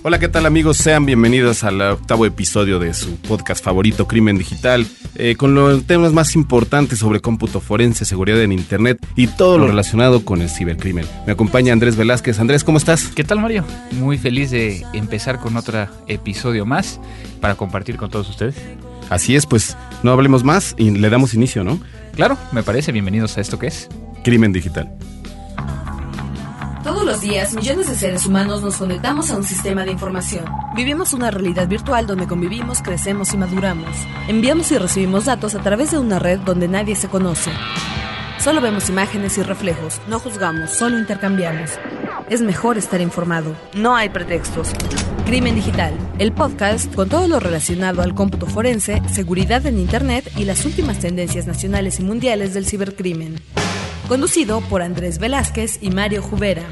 Hola, ¿qué tal amigos? Sean bienvenidos al 8º episodio de su podcast favorito, Crimen Digital, con los temas más importantes sobre cómputo forense, seguridad en internet y todo lo relacionado con el cibercrimen. Me acompaña Andrés Velázquez. Andrés, ¿cómo estás? ¿Qué tal, Mario? Muy feliz de empezar con otro episodio más para compartir con todos ustedes. Así es, pues no hablemos más y le damos inicio, ¿no? Claro, me parece. Bienvenidos a esto que es Crimen Digital. Todos los días, millones de seres humanos nos conectamos a un sistema de información. Vivimos una realidad virtual donde convivimos, crecemos y maduramos. Enviamos y recibimos datos a través de una red donde nadie se conoce. Solo vemos imágenes y reflejos, no juzgamos, solo intercambiamos. Es mejor estar informado, no hay pretextos. Crimen Digital, el podcast con todo lo relacionado al cómputo forense, seguridad en internet y las últimas tendencias nacionales y mundiales del cibercrimen. Conducido por Andrés Velázquez y Mario Jubera.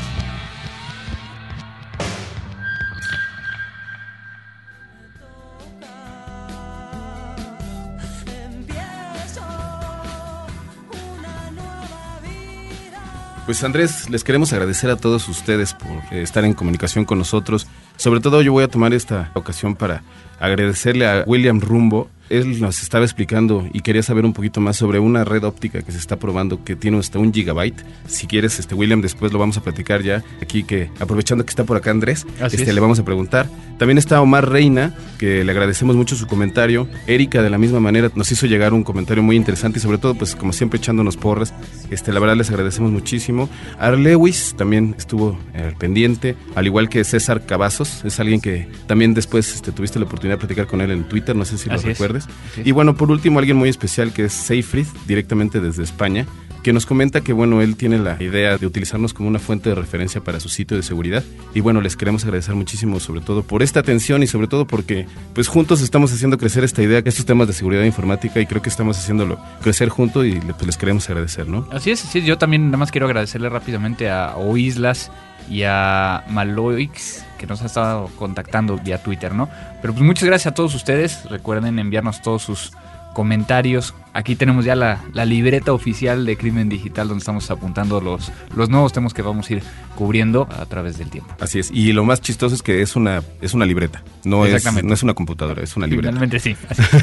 Pues Andrés, les queremos agradecer a todos ustedes por estar en comunicación con nosotros. Sobre todo yo voy a tomar esta ocasión para agradecerle a William Rumbo. Él nos estaba explicando y quería saber un poquito más sobre una red óptica que se está probando que tiene hasta 1 gigabyte. Si quieres, William, después lo vamos a platicar ya aquí, que aprovechando que está por acá Andrés, le vamos a preguntar. También está Omar Reina, que le agradecemos mucho su comentario. Erika, de la misma manera, nos hizo llegar un comentario muy interesante y sobre todo, pues como siempre, echándonos porras. La verdad les agradecemos muchísimo. Lewis también estuvo pendiente, al igual que César Cavazos. Es alguien que también después tuviste la oportunidad de platicar con él en Twitter, no sé si lo recuerdas. Y bueno, por último, alguien muy especial que es Seyfried, directamente desde España, que nos comenta que bueno, él tiene la idea de utilizarnos como una fuente de referencia para su sitio de seguridad. Y bueno, les queremos agradecer muchísimo, sobre todo por esta atención y sobre todo porque pues juntos estamos haciendo crecer esta idea, estos temas de seguridad informática, y creo que estamos haciéndolo crecer juntos y pues les queremos agradecer, ¿no? Así es, sí, yo también nada más quiero agradecerle rápidamente a Oislas y a Maloix, que nos ha estado contactando vía Twitter, ¿no? Pero pues muchas gracias a todos ustedes. Recuerden enviarnos todos sus comentarios. Aquí tenemos ya la libreta oficial de Crimen Digital, donde estamos apuntando los nuevos temas que vamos a ir cubriendo a través del tiempo. Así es, y lo más chistoso es que es una libreta, no es una computadora, es una libreta. Finalmente sí.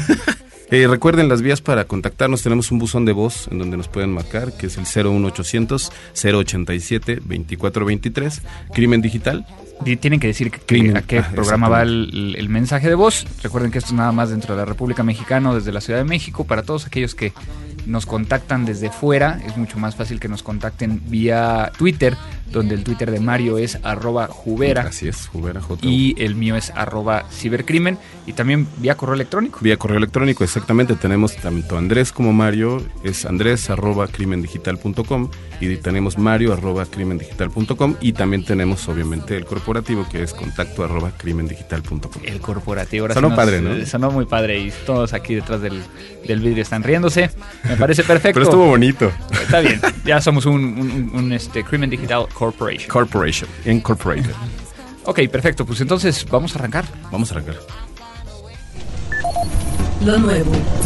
Recuerden las vías para contactarnos. Tenemos un buzón de voz en donde nos pueden marcar, que es el 01800 087 2423, Crimen Digital. Y tienen que decir a qué programa va el mensaje de voz. Recuerden que esto es nada más dentro de la República Mexicana, desde la Ciudad de México. Para todos aquellos que nos contactan desde fuera, es mucho más fácil que nos contacten vía Twitter, donde el Twitter de Mario es @Jubera. Así es, Jubera, J. Y el mío es @Cibercrimen. Y también vía correo electrónico. Vía correo electrónico, exactamente. Tenemos tanto Andrés como Mario, es andres@crimendigital.com, y tenemos mario@crimendigital.com, y también tenemos obviamente el corporativo, que es contacto@crimendigital.com. El corporativo. Ahora sonó padre, ¿no? Sonó muy padre y todos aquí detrás del vidrio están riéndose. Me parece perfecto. Pero estuvo bonito. Está bien, ya somos un Crimen Digital Corporation. Incorporated. Ok, perfecto, pues entonces vamos a arrancar. Vamos a arrancar. Lo nuevo.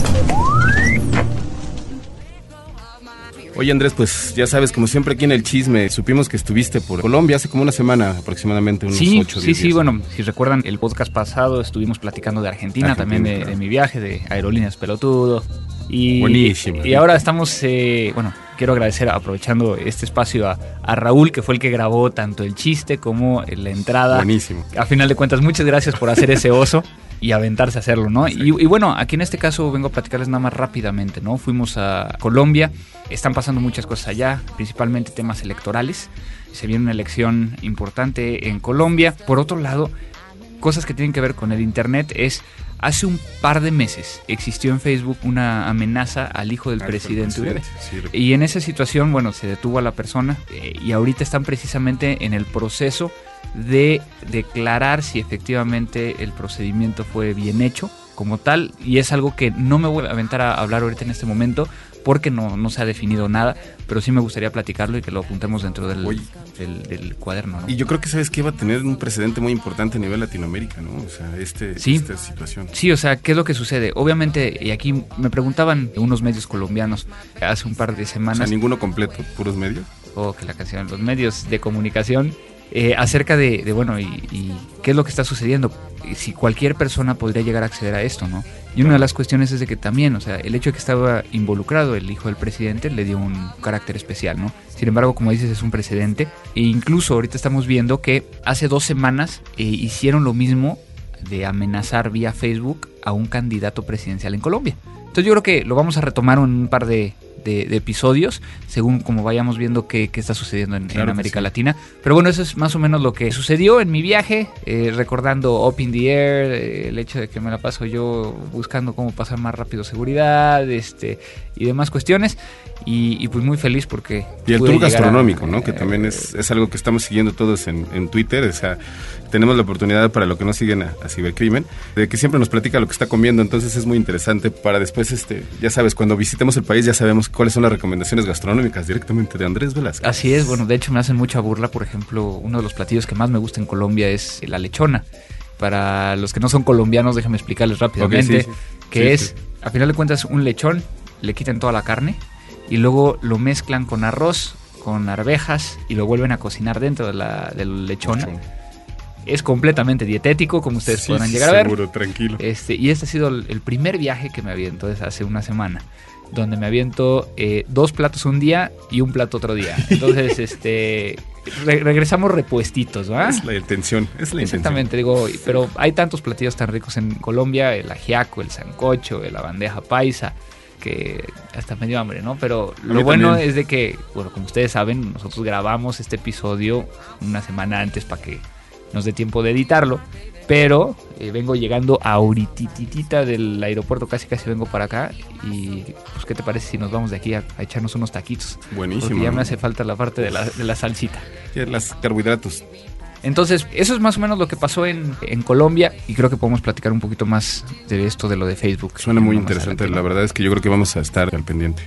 Oye Andrés, pues ya sabes, como siempre aquí en el chisme, supimos que estuviste por Colombia hace como una semana aproximadamente, unos 8 días. Sí, bueno, si recuerdan el podcast pasado estuvimos platicando de Argentina también claro. de mi viaje, de Aerolíneas Pelotudo. Buenísimo. Y ahora estamos, quiero agradecer, aprovechando este espacio, a Raúl, que fue el que grabó tanto el chiste como la entrada. Buenísimo. A final de cuentas, muchas gracias por hacer ese oso y aventarse a hacerlo, ¿no? Y bueno, aquí en este caso vengo a platicarles nada más rápidamente, ¿no? Fuimos a Colombia, están pasando muchas cosas allá, principalmente temas electorales. Se viene una elección importante en Colombia. Por otro lado, cosas que tienen que ver con el internet es... Hace un par de meses existió en Facebook una amenaza al hijo del presidente Uribe. Sí, y en esa situación, bueno, se detuvo a la persona y ahorita están precisamente en el proceso de declarar si efectivamente el procedimiento fue bien hecho como tal, y es algo que no me voy a aventar a hablar ahorita en este momento porque no se ha definido nada, pero sí me gustaría platicarlo y que lo apuntemos dentro del cuaderno, ¿no? Y yo creo que sabes que iba a tener un precedente muy importante a nivel Latinoamérica, ¿no? O sea, esta situación. Sí, o sea, ¿qué es lo que sucede? Obviamente, y aquí me preguntaban unos medios colombianos hace un par de semanas. O sea, ninguno completo, puros medios. Que la canción, los medios de comunicación acerca de bueno, y qué es lo que está sucediendo. Si cualquier persona podría llegar a acceder a esto, ¿no? Y una de las cuestiones es de que también, o sea, el hecho de que estaba involucrado el hijo del presidente le dio un carácter especial, ¿no? Sin embargo, como dices, es un precedente. E incluso ahorita estamos viendo que hace 2 semanas hicieron lo mismo de amenazar vía Facebook a un candidato presidencial en Colombia. Entonces yo creo que lo vamos a retomar en un par de episodios, según como vayamos viendo qué está sucediendo en América Latina. Pero bueno, eso es más o menos lo que sucedió en mi viaje, recordando Up in the Air, el hecho de que me la paso yo buscando cómo pasar más rápido seguridad, y demás cuestiones, y pues muy feliz porque... Y el tour gastronómico, ¿no? Que también es algo que estamos siguiendo todos en Twitter, o sea, tenemos la oportunidad, para los que no siguen a Cibercrimen, de que siempre nos platica lo que está comiendo, entonces es muy interesante para después, ya sabes, cuando visitemos el país ya sabemos cuáles son las recomendaciones gastronómicas directamente de Andrés Velázquez. Así es, bueno, de hecho me hacen mucha burla, por ejemplo, uno de los platillos que más me gusta en Colombia es la lechona. Para los que no son colombianos, déjame explicarles rápidamente, a final de cuentas, un lechón, le quitan toda la carne y luego lo mezclan con arroz, con arvejas y lo vuelven a cocinar dentro de la lechona. Es completamente dietético, como ustedes podrán llegar a ver. Seguro, tranquilo. Y este ha sido el primer viaje que me aviento desde hace una semana, donde me aviento 2 platos un día y un plato otro día. Entonces, regresamos repuestitos, ¿va? Es la intención, Exactamente, digo, pero hay tantos platillos tan ricos en Colombia, el ajiaco, el sancocho, la bandeja paisa, que hasta me dio hambre, ¿no? Pero lo bueno también es de que, bueno, como ustedes saben, nosotros grabamos este episodio una semana antes para que nos dé tiempo de editarlo, pero vengo llegando ahorititita del aeropuerto, casi vengo para acá, y pues ¿qué te parece si nos vamos de aquí a echarnos unos taquitos? Buenísimo. Porque ya me hace falta la parte de la salsita. Los carbohidratos. Entonces, eso es más o menos lo que pasó en Colombia, y creo que podemos platicar un poquito más de esto, de lo de Facebook. Suena muy interesante, la verdad es que yo creo que vamos a estar al pendiente.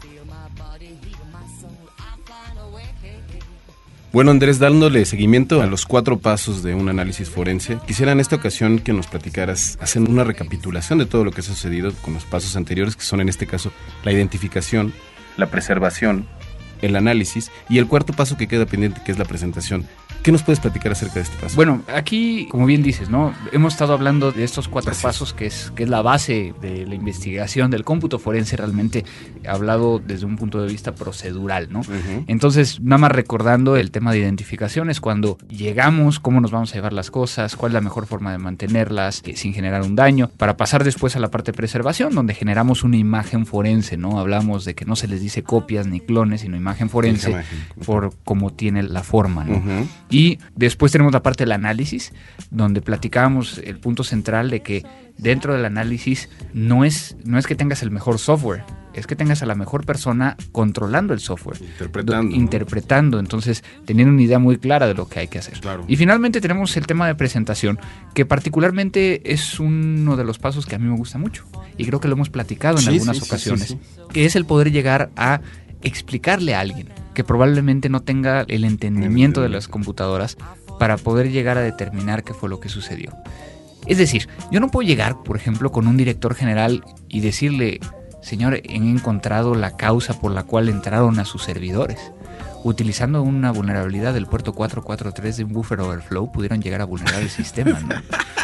Bueno, Andrés, dándole seguimiento a los 4 pasos de un análisis forense, quisiera en esta ocasión que nos platicaras, haciendo una recapitulación de todo lo que ha sucedido con los pasos anteriores, que son en este caso la identificación, la preservación, el análisis y el 4º paso que queda pendiente, que es la presentación. ¿Qué nos puedes platicar acerca de este paso? Bueno, aquí, como bien dices, ¿no? Hemos estado hablando de estos 4 pasos, que es la base de la investigación, del cómputo forense, realmente hablado desde un punto de vista procedural, ¿no? Uh-huh. Entonces, nada más recordando el tema de identificación, es cuando llegamos, cómo nos vamos a llevar las cosas, cuál es la mejor forma de mantenerlas sin generar un daño, para pasar después a la parte de preservación, donde generamos una imagen forense, ¿no? Hablamos de que no se les dice copias ni clones, sino imagen forense por cómo tiene la forma, ¿no? Uh-huh. Y después tenemos la parte del análisis, donde platicábamos el punto central de que dentro del análisis no es que tengas el mejor software, es que tengas a la mejor persona controlando el software. Interpretando, entonces teniendo una idea muy clara de lo que hay que hacer. Claro. Y finalmente tenemos el tema de presentación, que particularmente es uno de los pasos que a mí me gusta mucho, y creo que lo hemos platicado en algunas ocasiones, que es el poder llegar a explicarle a alguien que probablemente no tenga el entendimiento de las computadoras para poder llegar a determinar qué fue lo que sucedió. Es decir, yo no puedo llegar, por ejemplo, con un director general y decirle: señor, he encontrado la causa por la cual entraron a sus servidores. Utilizando una vulnerabilidad del puerto 443 de un buffer overflow, pudieron llegar a vulnerar el sistema, ¿no?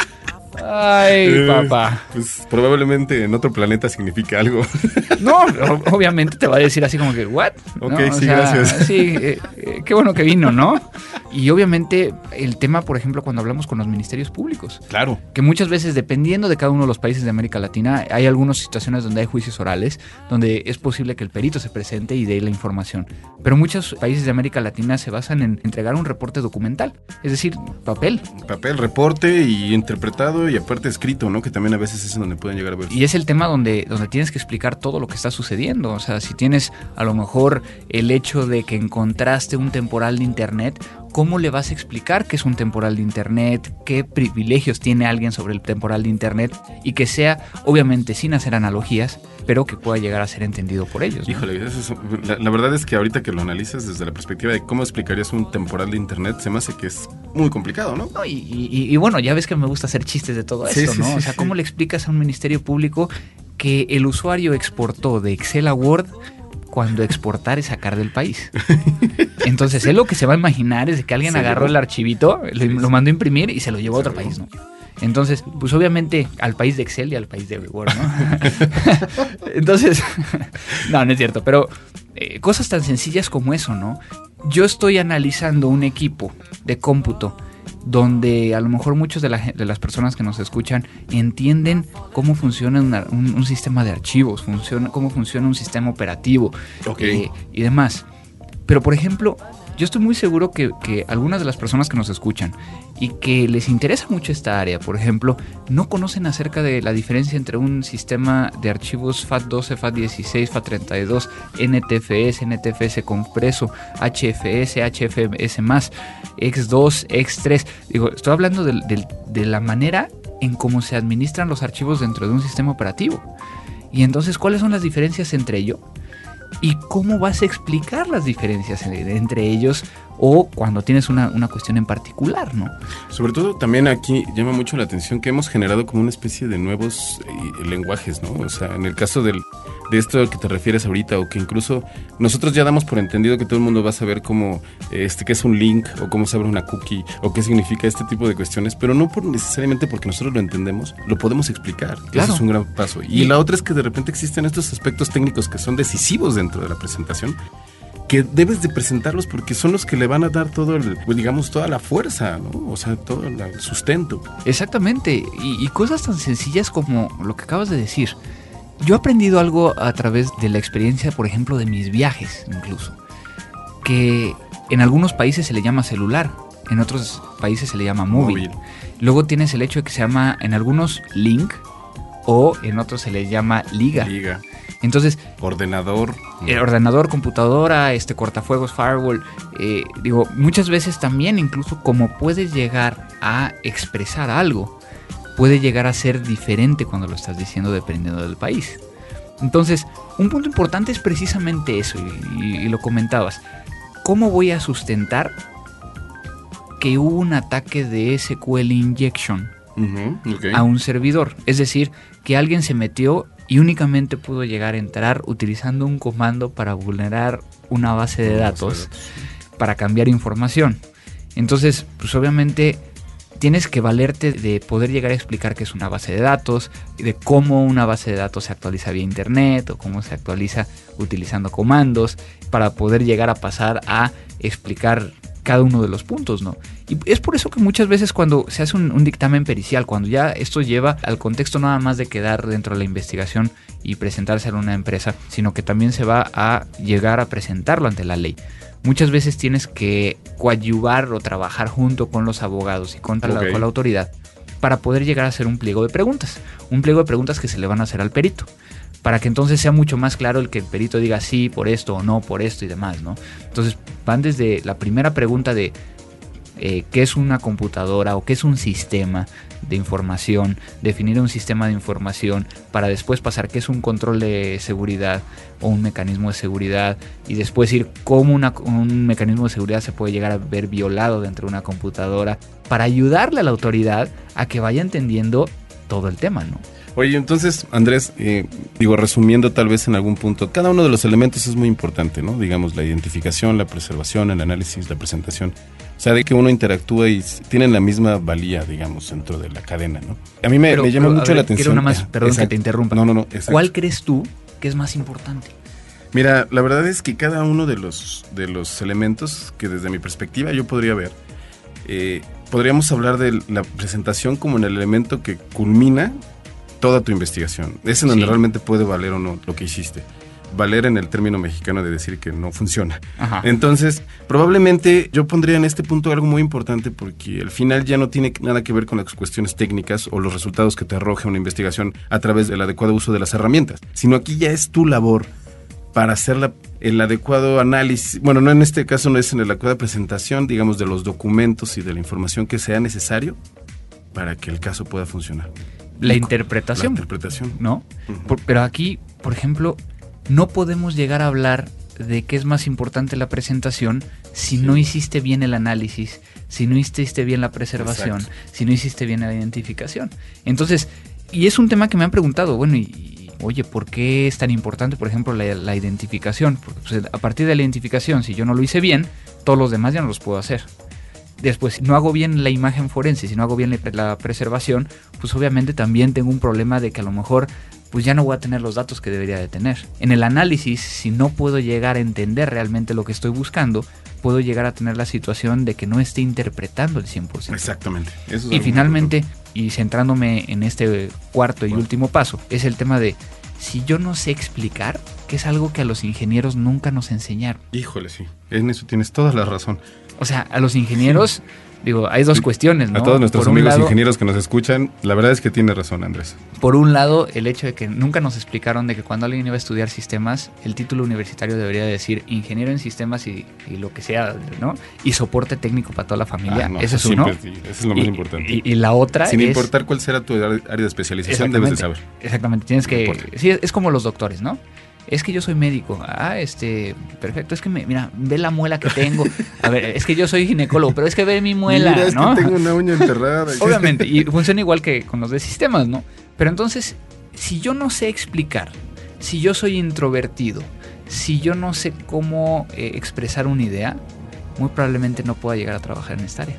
Ay, papá. Pues probablemente en otro planeta significa algo. No, obviamente te va a decir así como que, ¿what? Ok, ¿no? sí, gracias. Sí, qué bueno que vino, ¿no? Y obviamente el tema, por ejemplo, cuando hablamos con los ministerios públicos. Claro. Que muchas veces, dependiendo de cada uno de los países de América Latina, hay algunas situaciones donde hay juicios orales, donde es posible que el perito se presente y dé la información. Pero muchos países de América Latina se basan en entregar un reporte documental, es decir, papel, reporte y interpretado y aparte escrito, ¿no? Que también a veces es en donde pueden llegar a ver. Y es el tema donde tienes que explicar todo lo que está sucediendo. O sea, si tienes a lo mejor el hecho de que encontraste un temporal de internet, ¿cómo le vas a explicar qué es un temporal de internet? ¿Qué privilegios tiene alguien sobre el temporal de internet? Y que sea, obviamente, sin hacer analogías, pero que pueda llegar a ser entendido por ellos, ¿no? Híjole, la verdad es que ahorita que lo analizas desde la perspectiva de cómo explicarías un temporal de internet, se me hace que es muy complicado, ¿no? No, y bueno, ya ves que me gusta hacer chistes de todo esto, ¿no? O sea, ¿cómo le explicas a un ministerio público que el usuario exportó de Excel a Word cuando exportar es sacar del país? Entonces, él lo que se va a imaginar es que alguien agarró el archivito, lo mandó a imprimir y se lo llevó a otro país, ¿no? Entonces, pues obviamente al país de Excel y al país de Word, ¿no? Entonces, no es cierto, pero cosas tan sencillas como eso, ¿no? Yo estoy analizando un equipo de cómputo donde a lo mejor muchos de las personas que nos escuchan entienden cómo funciona un sistema de archivos, cómo funciona un sistema operativo, y demás. Pero, por ejemplo, yo estoy muy seguro que algunas de las personas que nos escuchan y que les interesa mucho esta área, por ejemplo, no conocen acerca de la diferencia entre un sistema de archivos FAT12, FAT16, FAT32, NTFS, NTFS compreso, HFS, HFS+, X2, X3. Digo, estoy hablando de la manera en cómo se administran los archivos dentro de un sistema operativo. Y entonces, ¿cuáles son las diferencias entre ellos? ¿Y cómo vas a explicar las diferencias entre ellos o cuando tienes una cuestión en particular, ¿no? Sobre todo también aquí llama mucho la atención que hemos generado como una especie de nuevos lenguajes, ¿no? O sea, en el caso de esto que te refieres ahorita, o que incluso nosotros ya damos por entendido que todo el mundo va a saber cómo, qué es un link, o cómo se abre una cookie, o qué significa este tipo de cuestiones, pero no necesariamente porque nosotros lo entendemos, lo podemos explicar. Claro. Eso es un gran paso. Y la otra es que de repente existen estos aspectos técnicos que son decisivos dentro de la presentación, que debes de presentarlos porque son los que le van a dar todo toda la fuerza, ¿no? O sea, todo el sustento. Exactamente. Y cosas tan sencillas como lo que acabas de decir. Yo he aprendido algo a través de la experiencia, por ejemplo, de mis viajes, incluso. Que en algunos países se le llama celular, en otros países se le llama móvil. Luego tienes el hecho de que se llama, en algunos, link, o en otros se le llama liga. Entonces, ordenador, computadora, cortafuegos, firewall. Muchas veces también, incluso como puedes llegar a expresar algo, puede llegar a ser diferente cuando lo estás diciendo dependiendo del país. Entonces, un punto importante es precisamente eso, y lo comentabas. ¿Cómo voy a sustentar que hubo un ataque de SQL injection a un servidor? Es decir, que alguien se metió y únicamente pudo llegar a entrar utilizando un comando para vulnerar una base de datos para cambiar información. Entonces, pues obviamente tienes que valerte de poder llegar a explicar qué es una base de datos, de cómo una base de datos se actualiza vía internet o cómo se actualiza utilizando comandos, para poder llegar a pasar a explicar cada uno de los puntos, ¿no? Y es por eso que muchas veces cuando se hace un dictamen pericial, cuando ya esto lleva al contexto nada más de quedar dentro de la investigación y presentarse a una empresa, sino que también se va a llegar a presentarlo ante la ley. Muchas veces tienes que coadyuvar o trabajar junto con los abogados y con la autoridad para poder llegar a hacer un pliego de preguntas. Un pliego de preguntas que se le van a hacer al perito, para que entonces sea mucho más claro el que el perito diga sí por esto o no por esto y demás, ¿no? Entonces van desde la primera pregunta de qué es una computadora o qué es un sistema de información, definir un sistema de información, para después pasar qué es un control de seguridad o un mecanismo de seguridad, y después ir cómo un mecanismo de seguridad se puede llegar a ver violado dentro de una computadora, para ayudarle a la autoridad a que vaya entendiendo todo el tema, ¿no? Oye, entonces, Andrés, resumiendo tal vez en algún punto, cada uno de los elementos es muy importante, ¿no? Digamos, la identificación, la preservación, el análisis, la presentación. O sea, de que uno interactúa y tienen la misma valía, digamos, dentro de la cadena, ¿no? A mí me llama mucho la atención. Quiero nada más, perdón que te interrumpa. No, exacto. ¿Cuál crees tú que es más importante? Mira, la verdad es que cada uno de los elementos que desde mi perspectiva yo podría ver, podríamos hablar de la presentación como en el elemento que culmina toda tu investigación. Es en donde realmente puede valer o no lo que hiciste. Valer en el término mexicano de decir que no funciona. Ajá. Entonces, probablemente yo pondría en este punto algo muy importante, porque al final ya no tiene nada que ver con las cuestiones técnicas o los resultados que te arroja una investigación a través del adecuado uso de las herramientas, sino aquí ya es tu labor para hacer el adecuado análisis. Bueno, no en este caso no es en la adecuada presentación, digamos, de los documentos y de la información que sea necesario para que el caso pueda funcionar. La interpretación, ¿no? Uh-huh. Pero aquí, por ejemplo, no podemos llegar a hablar de qué es más importante la presentación si no hiciste bien el análisis, si no hiciste bien la preservación, si no hiciste bien la identificación. Entonces, y es un tema que me han preguntado, bueno, ¿y oye, ¿por qué es tan importante, por ejemplo, la identificación? Porque pues, a partir de la identificación, si yo no lo hice bien, todos los demás ya no los puedo hacer. Después, si no hago bien la imagen forense, si no hago bien la preservación, pues obviamente también tengo un problema de que a lo mejor pues ya no voy a tener los datos que debería de tener. En el análisis, si no puedo llegar a entender realmente lo que estoy buscando, puedo llegar a tener la situación de que no esté interpretando el 100%. Exactamente. Eso es y finalmente, y centrándome en este cuarto y último paso, es el tema de si yo no sé explicar, que es algo que a los ingenieros nunca nos enseñaron. Híjole, sí. En eso tienes toda la razón. O sea, a los ingenieros, digo, hay dos cuestiones, ¿no? A todos nuestros por amigos lado, ingenieros que nos escuchan, la verdad es que tiene razón, Andrés. Por un lado, el hecho de que nunca nos explicaron de que cuando alguien iba a estudiar sistemas, el título universitario debería decir ingeniero en sistemas y lo que sea, ¿no? Y soporte técnico para toda la familia. No, eso es uno. Sí, eso es lo más importante. Y la otra sin importar cuál será tu área de especialización, debes de saber. Exactamente, tienes que... Sí, es como los doctores, ¿no? Es que yo soy médico. Perfecto. Es que mira, ve la muela que tengo. A ver, es que yo soy ginecólogo, pero es que ve mi muela, mira, es ¿no? que tengo una uña enterrada. Obviamente, y funciona igual que con los de sistemas, ¿no? Pero entonces, si yo no sé explicar, si yo soy introvertido, si yo no sé cómo expresar una idea, muy probablemente no pueda llegar a trabajar en esta área.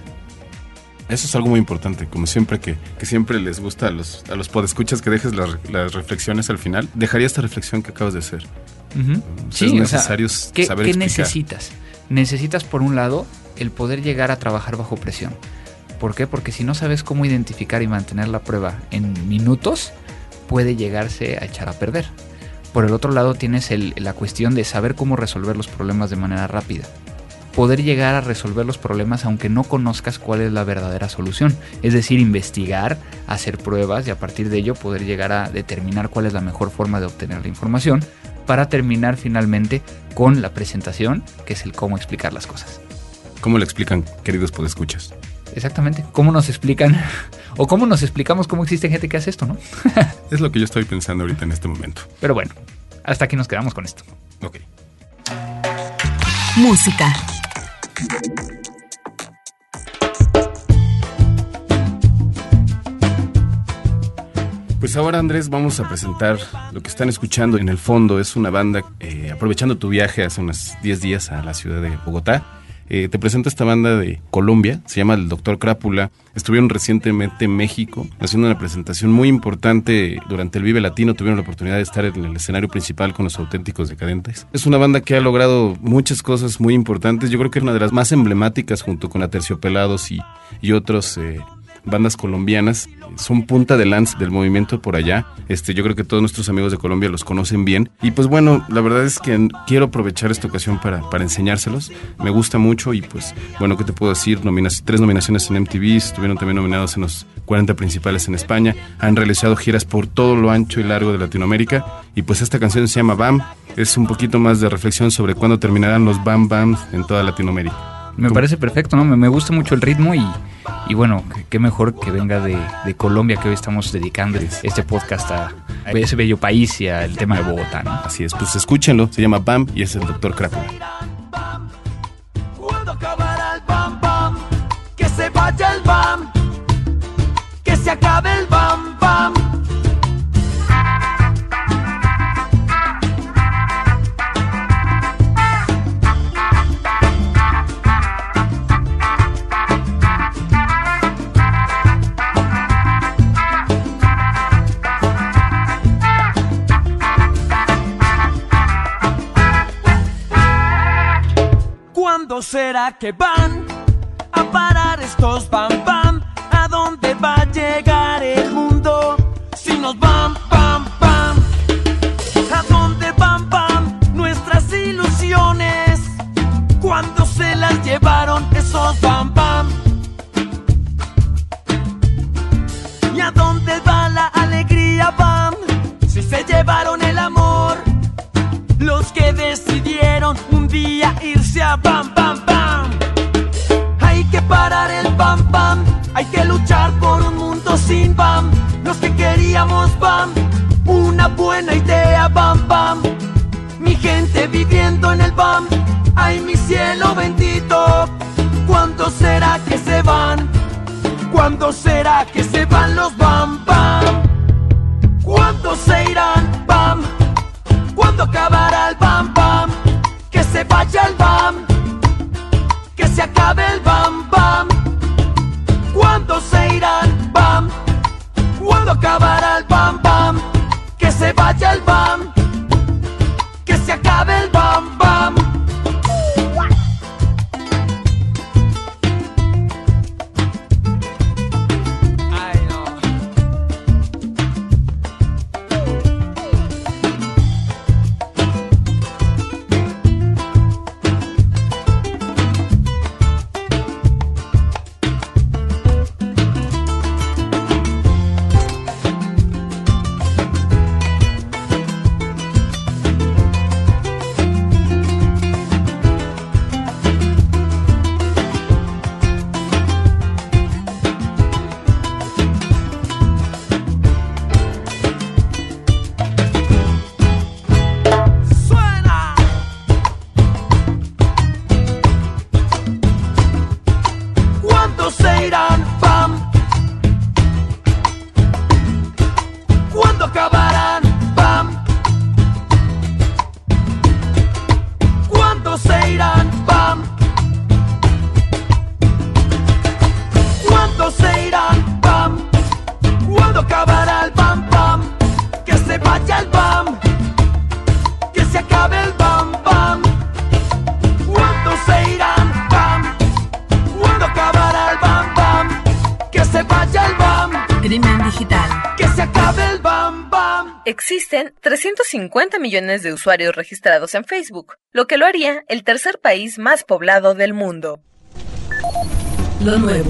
Eso es algo muy importante, como siempre que siempre les gusta a los podescuchas que dejes las reflexiones al final. Dejaría esta reflexión que acabas de hacer. Uh-huh. Sí, es necesario saber explicar. ¿Qué necesitas? Necesitas, por un lado, el poder llegar a trabajar bajo presión. ¿Por qué? Porque si no sabes cómo identificar y mantener la prueba en minutos, puede llegarse a echar a perder. Por el otro lado, tienes la cuestión de saber cómo resolver los problemas de manera rápida. Poder llegar a resolver los problemas aunque no conozcas cuál es la verdadera solución. Es decir, investigar, hacer pruebas y a partir de ello poder llegar a determinar cuál es la mejor forma de obtener la información para terminar finalmente con la presentación, que es el cómo explicar las cosas. ¿Cómo le explican, queridos podescuchas? Exactamente. ¿Cómo nos explican o cómo nos explicamos cómo existe gente que hace esto, no? Es lo que yo estoy pensando ahorita en este momento. Pero bueno, hasta aquí nos quedamos con esto. Ok. Música. Pues ahora, Andrés, vamos a presentar lo que están escuchando en el fondo. Es una banda, aprovechando tu viaje hace unos 10 días a la ciudad de Bogotá. Te presento esta banda de Colombia, se llama El Doctor Crápula. Estuvieron recientemente en México haciendo una presentación muy importante durante el Vive Latino. Tuvieron la oportunidad de estar en el escenario principal con los Auténticos Decadentes. Es una banda que ha logrado muchas cosas muy importantes. Yo creo que es una de las más emblemáticas junto con Aterciopelados y otros bandas colombianas. Son punta de lanza del movimiento por allá. Yo creo que todos nuestros amigos de Colombia los conocen bien. Y pues bueno, la verdad es que quiero aprovechar esta ocasión para enseñárselos. Me gusta mucho y pues bueno, ¿qué te puedo decir? 3 nominaciones en MTV, estuvieron también nominados en los 40 principales en España. Han realizado giras por todo lo ancho y largo de Latinoamérica. Y pues esta canción se llama Bam. Es un poquito más de reflexión sobre cuándo terminarán los Bam Bams en toda Latinoamérica. Me parece perfecto, ¿no? Me gusta mucho el ritmo y bueno, qué mejor que venga de Colombia, que hoy estamos dedicando este podcast a ese bello país y al tema de Bogotá, ¿no? Así es, pues escúchenlo, se llama Bam y es el Doctor Crápula. ¿Cuándo acabará el Bam Bam? Que se vaya el Bam, que se acabe el Bam Bam. ¿Cuándo será que van a parar estos Bam Bam? ¿A dónde va a llegar el mundo si nos Bam Bam Bam? ¿A dónde Bam Bam nuestras ilusiones? ¿Cuándo se las llevaron esos Bam Bam? ¿Y a dónde va la alegría Bam? Si se llevaron el amor, los que decidieron un día irse a Bam Bam Bam. Hay que parar el Bam Bam, hay que luchar por un mundo sin Bam. Los que queríamos Bam, una buena idea Bam Bam. Mi gente viviendo en el Bam, ay mi cielo bendito. ¿Cuándo será que se van? ¿Cuándo será que se van los Bam Bam? ¿Cuándo se irán Bam? acabe el bam bam. ¿Cuándo se irán bam? ¿Cuándo acabará el bam bam? Que se vaya el bam, que se acabe el bam bam. Existen 350 millones de usuarios registrados en Facebook, lo que lo haría el tercer país más poblado del mundo. Lo nuevo.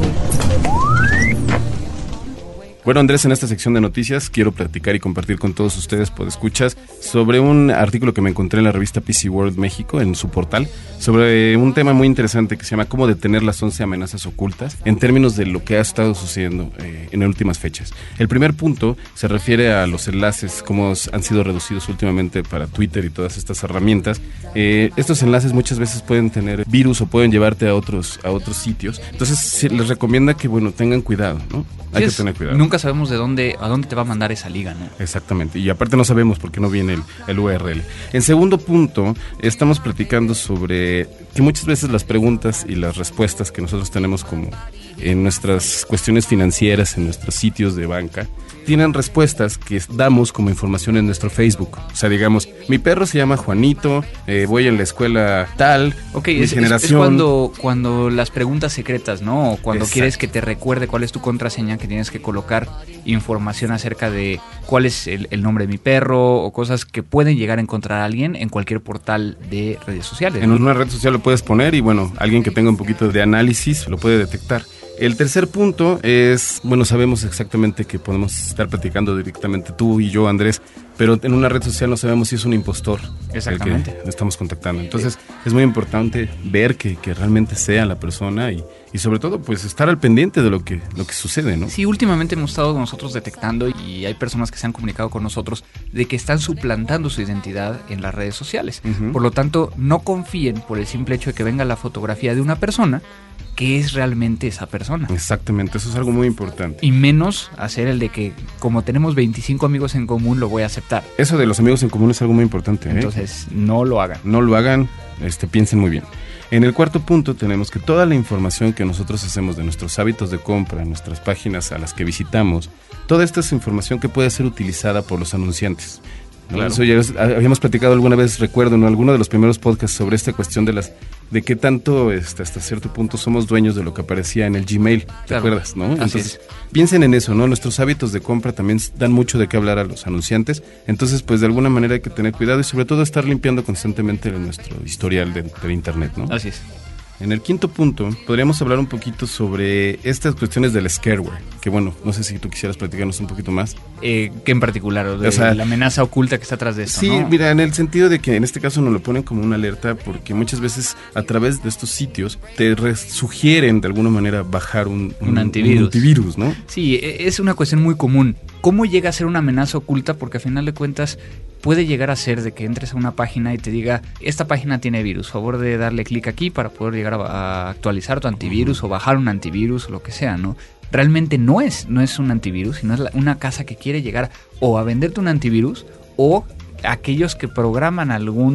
Bueno, Andrés, en esta sección de noticias quiero platicar y compartir con todos ustedes, podescuchas, sobre un artículo que me encontré en la revista PC World México, en su portal, sobre un tema muy interesante que se llama cómo detener las 11 amenazas ocultas en términos de lo que ha estado sucediendo en últimas fechas. El primer punto se refiere a los enlaces, cómo han sido reducidos últimamente para Twitter y todas estas herramientas. Estos enlaces muchas veces pueden tener virus o pueden llevarte a otros sitios. Entonces se les recomienda que, bueno, tengan cuidado, ¿no? Hay que tener cuidado. Nunca sabemos a dónde te va a mandar esa liga, ¿no? Exactamente, y aparte no sabemos por qué no viene el URL. En segundo punto, estamos platicando sobre que muchas veces las preguntas y las respuestas que nosotros tenemos como en nuestras cuestiones financieras, en nuestros sitios de banca, tienen respuestas que damos como información en nuestro Facebook. O sea, digamos, mi perro se llama Juanito, voy en la escuela tal, mi generación. Es cuando las preguntas secretas, ¿no? O cuando quieres que te recuerde cuál es tu contraseña, que tienes que colocar información acerca de cuál es el nombre de mi perro o cosas que pueden llegar a encontrar a alguien en cualquier portal de redes sociales. En una red social lo puedes poner y, bueno, alguien que tenga un poquito de análisis lo puede detectar. El tercer punto es, bueno, sabemos exactamente que podemos estar platicando directamente tú y yo, Andrés, pero en una red social no sabemos si es un impostor. Exactamente. El que estamos contactando. Entonces es muy importante ver que realmente sea la persona y sobre todo pues estar al pendiente de lo que sucede, ¿no? Sí, últimamente hemos estado nosotros detectando y hay personas que se han comunicado con nosotros de que están suplantando su identidad en las redes sociales. Uh-huh. Por lo tanto, no confíen por el simple hecho de que venga la fotografía de una persona que es realmente esa persona. Exactamente, eso es algo muy importante. Y menos hacer el de que como tenemos 25 amigos en común lo voy a aceptar. Eso de los amigos en común es algo muy importante. Entonces, no lo hagan. No lo hagan, piensen muy bien. En el cuarto punto tenemos que toda la información que nosotros hacemos de nuestros hábitos de compra, nuestras páginas a las que visitamos, toda esta es información que puede ser utilizada por los anunciantes. ¿No? Claro. Eso ya habíamos platicado alguna vez, recuerdo, en alguno de los primeros podcasts sobre esta cuestión de qué tanto hasta cierto punto somos dueños de lo que aparecía en el Gmail, ¿te acuerdas? ¿No? Entonces, piensen en eso, ¿no? Nuestros hábitos de compra también dan mucho de qué hablar a los anunciantes, entonces pues de alguna manera hay que tener cuidado y sobre todo estar limpiando constantemente nuestro historial del internet, ¿no? Así es. En el quinto punto, podríamos hablar un poquito sobre estas cuestiones del scareware, que bueno, no sé si tú quisieras platicarnos un poquito más. ¿Qué en particular? O sea, la amenaza oculta que está atrás de esto, sí, ¿no? Mira, en el sentido de que en este caso nos lo ponen como una alerta, porque muchas veces a través de estos sitios te sugieren de alguna manera bajar un antivirus, ¿no? Sí, es una cuestión muy común. ¿Cómo llega a ser una amenaza oculta? Porque al final de cuentas puede llegar a ser de que entres a una página y te diga, esta página tiene virus, favor de darle clic aquí para poder llegar a actualizar tu antivirus o bajar un antivirus o lo que sea, ¿no? Realmente no es un antivirus, sino es una casa que quiere llegar o a venderte un antivirus o aquellos que programan algún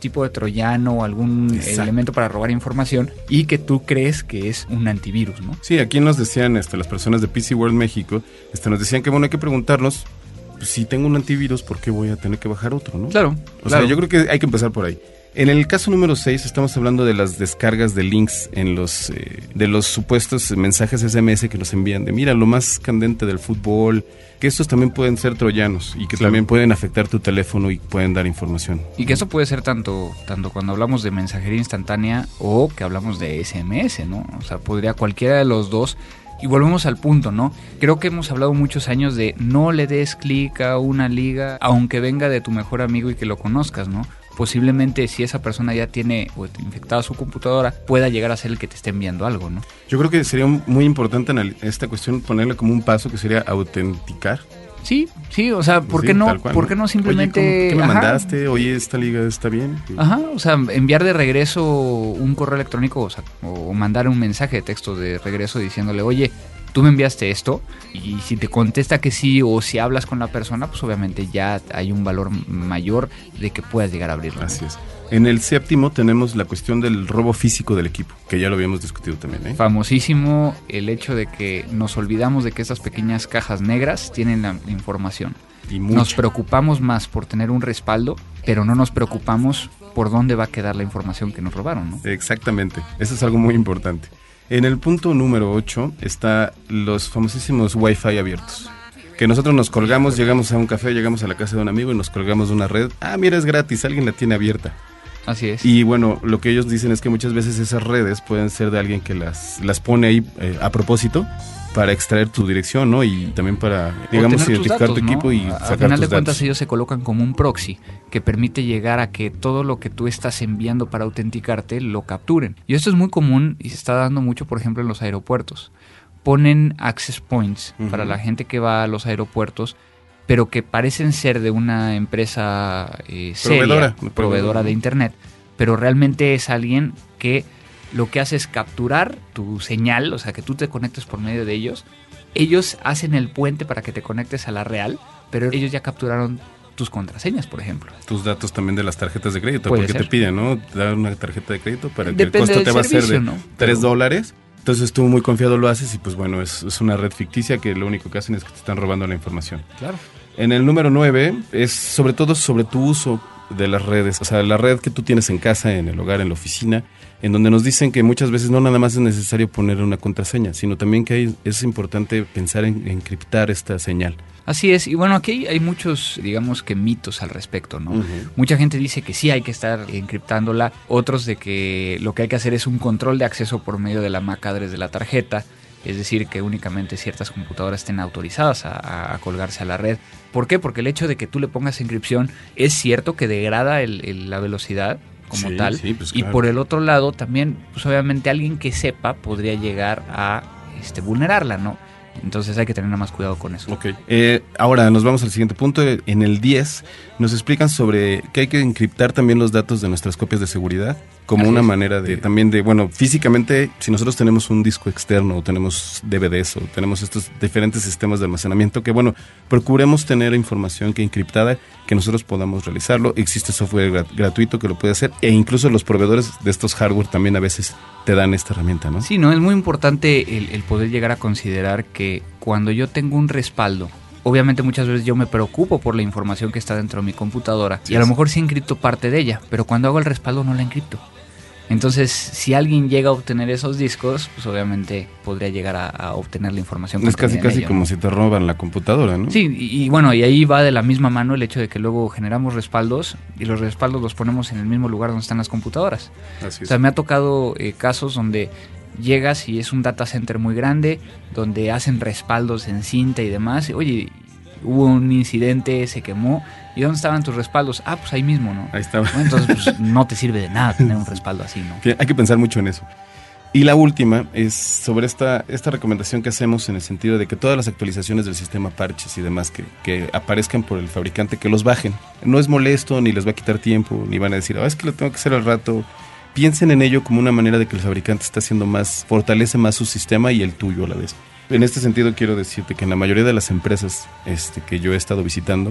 tipo de troyano o algún elemento para robar información y que tú crees que es un antivirus, ¿no? Sí, aquí nos decían las personas de PC World México, nos decían que bueno, hay que preguntarnos, pues, si tengo un antivirus, ¿por qué voy a tener que bajar otro, no? Claro. O sea, yo creo que hay que empezar por ahí. En el caso número 6 estamos hablando de las descargas de links en de los supuestos mensajes SMS que nos envían de mira, lo más candente del fútbol, que estos también pueden ser troyanos y que también pueden afectar tu teléfono y pueden dar información. Y que eso puede ser tanto cuando hablamos de mensajería instantánea o que hablamos de SMS, ¿no? O sea, podría cualquiera de los dos. Y volvemos al punto, ¿no? Creo que hemos hablado muchos años de no le des clic a una liga, aunque venga de tu mejor amigo y que lo conozcas, ¿no? Posiblemente si esa persona ya tiene infectada su computadora, pueda llegar a ser el que te esté enviando algo, ¿no? Yo creo que sería muy importante en esta cuestión ponerle como un paso que sería autenticar. Sí, o sea, ¿por qué no? ¿Por qué no simplemente? Oye, ¿qué me mandaste? Oye, esta liga está bien. Ajá, o sea, enviar de regreso un correo electrónico, o mandar un mensaje de texto de regreso diciéndole, oye, tú me enviaste esto, y si te contesta que sí, o si hablas con la persona, pues obviamente ya hay un valor mayor de que puedas llegar a abrirlo. Así es. En el 7º tenemos la cuestión del robo físico del equipo, que ya lo habíamos discutido también, ¿eh? Famosísimo el hecho de que nos olvidamos de que esas pequeñas cajas negras tienen la información. Y nos preocupamos más por tener un respaldo, pero no nos preocupamos por dónde va a quedar la información que nos robaron, ¿no? Exactamente, eso es algo muy importante. En el punto número 8 está los famosísimos Wi-Fi abiertos. Que nosotros nos colgamos, llegamos a un café, llegamos a la casa de un amigo y nos colgamos de una red. Ah, mira, es gratis, alguien la tiene abierta. Así es. Y bueno, lo que ellos dicen es que muchas veces esas redes pueden ser de alguien que las pone ahí a propósito para extraer tu dirección, ¿no? Y también para, digamos, identificar datos, tu equipo, ¿no? Y sacar tus datos. Al final de cuentas ellos se colocan como un proxy que permite llegar a que todo lo que tú estás enviando para autenticarte lo capturen. Y esto es muy común y se está dando mucho, por ejemplo, en los aeropuertos. Ponen access points para la gente que va a los aeropuertos, pero que parecen ser de una empresa proveedora de internet, pero realmente es alguien que lo que hace es capturar tu señal, o sea, que tú te conectes por medio de ellos. Ellos hacen el puente para que te conectes a la real, pero ellos ya capturaron tus contraseñas, por ejemplo. Tus datos también de las tarjetas de crédito, puede porque ser. Te piden, ¿no? Dar una tarjeta de crédito para que depende el costo te va servicio, a ser de ¿no? $3. Entonces tú muy confiado lo haces y pues bueno, es una red ficticia que lo único que hacen es que te están robando la información. Claro. En el número 9 es sobre todo sobre tu uso de las redes, o sea, la red que tú tienes en casa, en el hogar, en la oficina, en donde nos dicen que muchas veces no nada más es necesario poner una contraseña, sino también que es importante pensar en encriptar esta señal. Así es, y bueno, aquí hay muchos, digamos que mitos al respecto, ¿no? Mucha gente dice que sí hay que estar encriptándola, otros de que lo que hay que hacer es un control de acceso por medio de la MAC address de la tarjeta, es decir, que únicamente ciertas computadoras estén autorizadas a colgarse a la red. ¿Por qué? Porque el hecho de que tú le pongas encripción es cierto que degrada la velocidad como tal, pues y claro. Por el otro lado también, pues obviamente alguien que sepa podría llegar a vulnerarla, ¿no? Entonces hay que tener más cuidado con eso. Ok. Ahora nos vamos al siguiente punto. En el 10 nos explican sobre que hay que encriptar también los datos de nuestras copias de seguridad como Así una es. manera de también de, bueno, físicamente, si nosotros tenemos un disco externo o tenemos DVDs o tenemos estos diferentes sistemas de almacenamiento, que bueno, procuremos tener información que encriptada, que nosotros podamos realizarlo. Existe software gratuito que lo puede hacer e incluso los proveedores de estos hardware también a veces te dan esta herramienta, ¿no? Sí, no, es muy importante el poder llegar a considerar que cuando yo tengo un respaldo, obviamente muchas veces yo me preocupo por la información que está dentro de mi computadora y a lo mejor sí encripto parte de ella, pero cuando hago el respaldo no la encripto. Entonces, si alguien llega a obtener esos discos, pues obviamente podría llegar a obtener la información. Es casi ello, como ¿no? si te roban la computadora, ¿no? Sí, y bueno, y ahí va de la misma mano el hecho de que luego generamos respaldos y los respaldos los ponemos en el mismo lugar donde están las computadoras. Así O es. sea, me ha tocado casos donde llegas y es un data center muy grande, donde hacen respaldos en cinta y demás. Oye, hubo un incidente, se quemó. ¿Y dónde estaban tus respaldos? Ah, pues ahí mismo, ¿no? Ahí estaba. Bueno, entonces, pues, no te sirve de nada tener un respaldo así, ¿no? Hay que pensar mucho en eso. Y la última es sobre esta recomendación que hacemos en el sentido de que todas las actualizaciones del sistema, parches y demás que aparezcan por el fabricante, que los bajen. No es molesto, ni les va a quitar tiempo, ni van a decir, es que lo tengo que hacer al rato. Piensen en ello como una manera de que el fabricante está haciendo más, fortalece más su sistema y el tuyo a la vez. En este sentido quiero decirte que en la mayoría de las empresas que yo he estado visitando,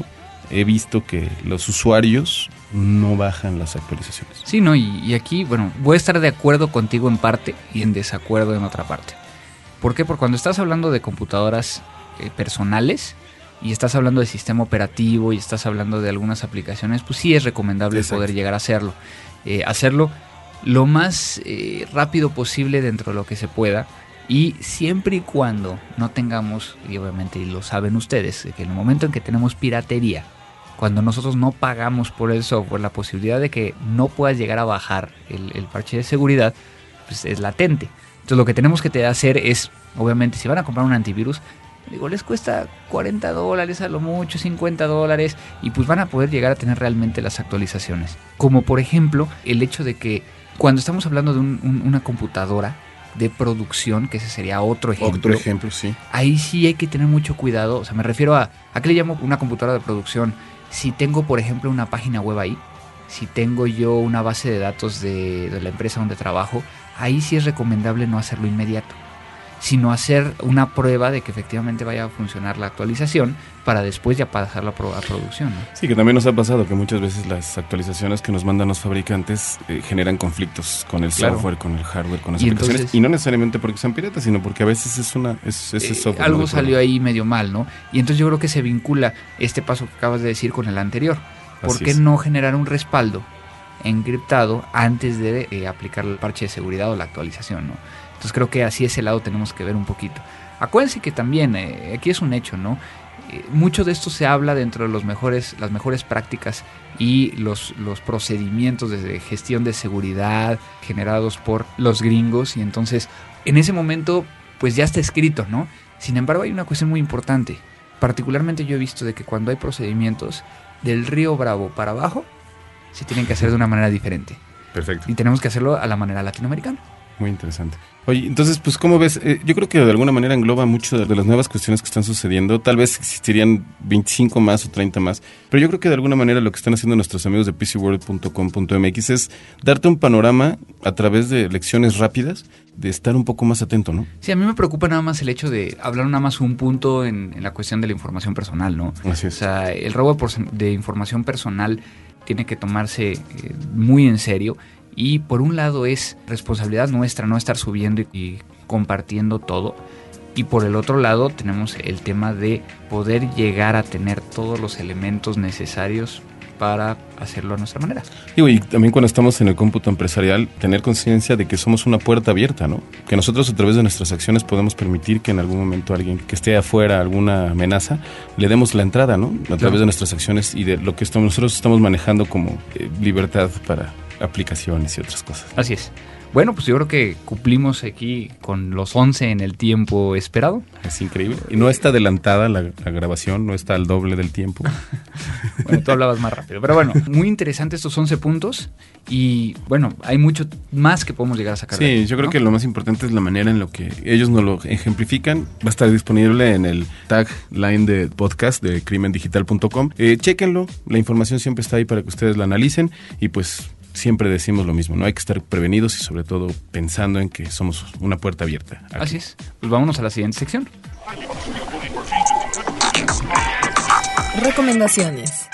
he visto que los usuarios no bajan las actualizaciones. Sí, no, y aquí, bueno, voy a estar de acuerdo contigo en parte y en desacuerdo en otra parte. ¿Por qué? Porque cuando estás hablando de computadoras personales y estás hablando de sistema operativo y estás hablando de algunas aplicaciones, pues sí es recomendable poder llegar a hacerlo. Hacerlo lo más rápido posible dentro de lo que se pueda, y siempre y cuando no tengamos, y obviamente y lo saben ustedes, que en el momento en que tenemos piratería, cuando nosotros no pagamos por el software, la posibilidad de que no puedas llegar a bajar el parche de seguridad, pues es latente. Entonces lo que tenemos que hacer es, obviamente, si van a comprar un antivirus, digo, les cuesta $40 a lo mucho, $50, y pues van a poder llegar a tener realmente las actualizaciones. Como por ejemplo, el hecho de que cuando estamos hablando de una computadora de producción, que ese sería otro ejemplo. Otro ejemplo, sí. Ahí sí hay que tener mucho cuidado. O sea, me refiero ¿a qué le llamo una computadora de producción? Si tengo, por ejemplo, una página web ahí, si tengo yo una base de datos de la empresa donde trabajo, ahí sí es recomendable no hacerlo inmediato, sino hacer una prueba de que efectivamente vaya a funcionar la actualización para después ya pasarla a producción, ¿no? Sí, que también nos ha pasado que muchas veces las actualizaciones que nos mandan los fabricantes generan conflictos con el software, con el hardware, con las aplicaciones. Entonces, y no necesariamente porque sean piratas, sino porque a veces es ese software. Algo salió ahí medio mal, ¿no? Y entonces yo creo que se vincula este paso que acabas de decir con el anterior. ¿Por qué no generar un respaldo encriptado antes de aplicar el parche de seguridad o la actualización, ¿no? Entonces creo que así ese lado tenemos que ver un poquito. Acuérdense que también, aquí es un hecho, ¿no? Mucho de esto se habla dentro de las mejores prácticas y los procedimientos de gestión de seguridad generados por los gringos, y entonces en ese momento pues ya está escrito, ¿no? Sin embargo hay una cuestión muy importante. Particularmente yo he visto de que cuando hay procedimientos del Río Bravo para abajo, se tienen que hacer de una manera diferente. Perfecto. Y tenemos que hacerlo a la manera latinoamericana. Muy interesante. Oye, entonces, pues, ¿cómo ves? Yo creo que de alguna manera engloba mucho de las nuevas cuestiones que están sucediendo. Tal vez existirían 25 más o 30 más, pero yo creo que de alguna manera lo que están haciendo nuestros amigos de pcworld.com.mx es darte un panorama a través de lecciones rápidas, de estar un poco más atento, ¿no? Sí, a mí me preocupa nada más el hecho de hablar nada más un punto en la cuestión de la información personal, ¿no? Así es. O sea, el robo de información personal tiene que tomarse muy en serio. Y por un lado es responsabilidad nuestra no estar subiendo y compartiendo todo. Y por el otro lado tenemos el tema de poder llegar a tener todos los elementos necesarios para hacerlo a nuestra manera. Y también cuando estamos en el cómputo empresarial, tener conciencia de que somos una puerta abierta, ¿no? Que nosotros a través de nuestras acciones podemos permitir que en algún momento alguien que esté afuera, alguna amenaza, le demos la entrada, ¿no? A través de nuestras acciones y de lo que nosotros estamos manejando como libertad para aplicaciones y otras cosas. Así es. Bueno, pues yo creo que cumplimos aquí con los 11 en el tiempo esperado. Es increíble. Y no está adelantada la grabación, no está al doble del tiempo. Bueno, tú hablabas más rápido. Pero bueno, muy interesante estos 11 puntos. Y bueno, hay mucho más que podemos llegar a sacar. Sí, yo creo que lo más importante es la manera en lo que ellos nos lo ejemplifican. Va a estar disponible en el tagline de podcast de crimendigital.com. Chéquenlo, la información siempre está ahí para que ustedes la analicen y pues siempre decimos lo mismo, ¿no? Hay que estar prevenidos y sobre todo pensando en que somos una puerta abierta. Aquí. Así es. Pues vámonos a la siguiente sección. Recomendaciones.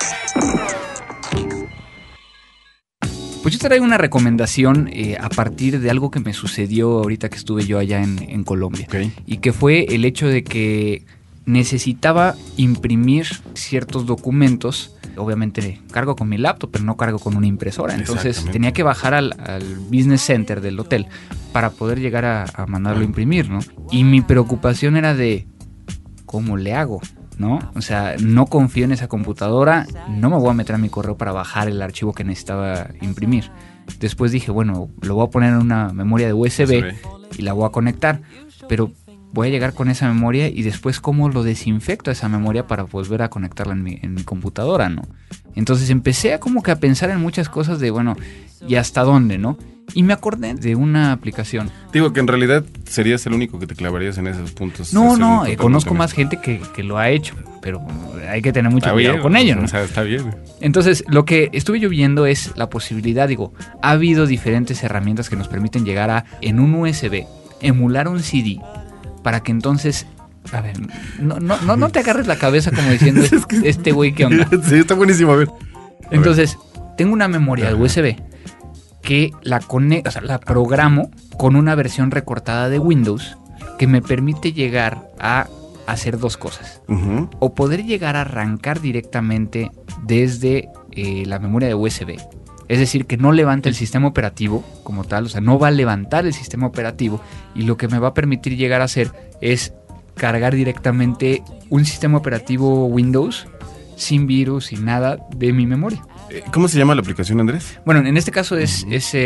Pues yo traigo una recomendación a partir de algo que me sucedió ahorita que estuve yo allá en Colombia. Okay. Y que fue el hecho de que necesitaba imprimir ciertos documentos. Obviamente cargo con mi laptop, pero no cargo con una impresora. Entonces tenía que bajar al business center del hotel para poder llegar a mandarlo a imprimir, ¿no? Y mi preocupación era de ¿cómo le hago? ¿No? O sea, no confío en esa computadora, no me voy a meter a mi correo para bajar el archivo que necesitaba imprimir. Después dije, bueno, lo voy a poner en una memoria de USB y la voy a conectar, pero voy a llegar con esa memoria y después cómo lo desinfecto a esa memoria para volver a conectarla en mi computadora, ¿no? Entonces empecé a como que a pensar en muchas cosas de, bueno, ¿y hasta dónde, no? Y me acordé de una aplicación. Digo que en realidad serías el único que te clavarías en esos puntos. No, conozco más gente que lo ha hecho, pero hay que tener mucho cuidado con ello, ¿no? O sea, está bien. Entonces, lo que estuve yo viendo es la posibilidad, digo, ha habido diferentes herramientas que nos permiten llegar a, en un USB, emular un CD, para que entonces A ver, no te agarres la cabeza como diciendo este güey, ¿qué onda? Sí, está buenísimo, a ver. Entonces, tengo una memoria de USB que la programo con una versión recortada de Windows que me permite llegar a hacer dos cosas. Uh-huh. O poder llegar a arrancar directamente desde la memoria de USB. Es decir, que no levanta el sistema operativo como tal, o sea, no va a levantar el sistema operativo, y lo que me va a permitir llegar a hacer es cargar directamente un sistema operativo Windows sin virus, sin nada de mi memoria. ¿Cómo se llama la aplicación, Andrés? Bueno, en este caso es